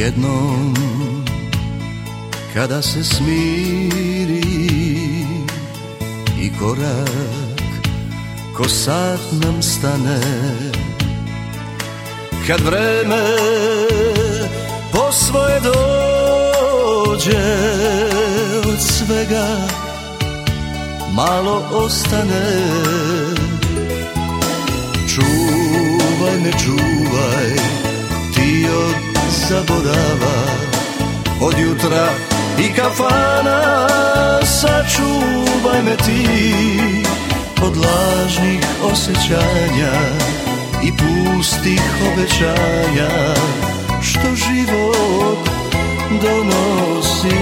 Jednom kada se smiri i korak ko sat nam stane, kad vreme po svoje dođe, od svega malo ostane. Čuvaj me, čuvaj, ti od zaborava, od jutra i kafana, sačuvaj me ti od lažnih osjećanja i pustih obećanja što život donosi.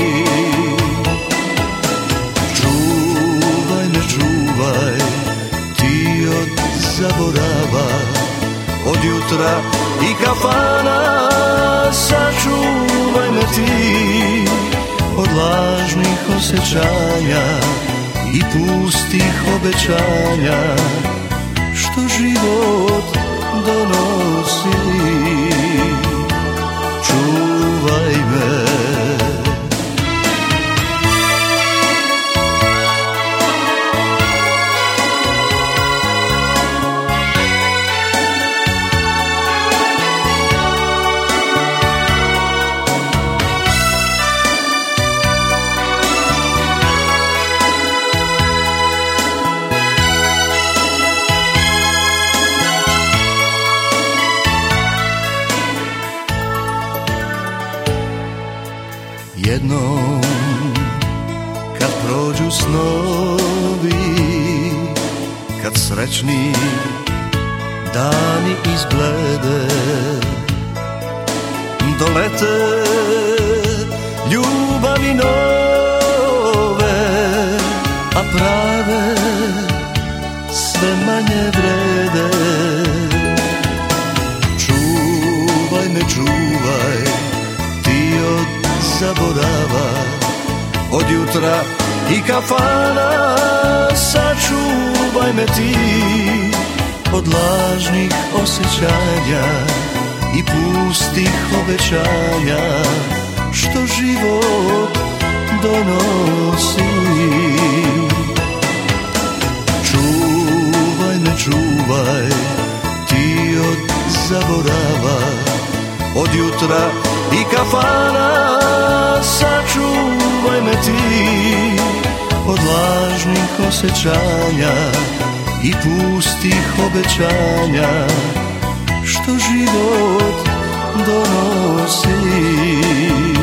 Čuvaj me, čuvaj, ti od zaborava, od jutra i kafana, sačuvaj me ti od lažnih osjećanja i pustih obećanja što život donosi. Čuvaj me. Jednom kad prođu snovi, kad srećni dani izblede, dolete ljubavi nove, a prave sve manje vrede. Čuvaj me, čuvaj, ti od zaborava, od jutra i kafana, sačuvaj me ti od lažnih osjećanja i pustih obećanja što život donosi. Čuvaj me, čuvaj, ti od zaborava, od jutra i kafana, sačuvaj me ti od lažnih osjećanja i pustih obećanja što život donosi.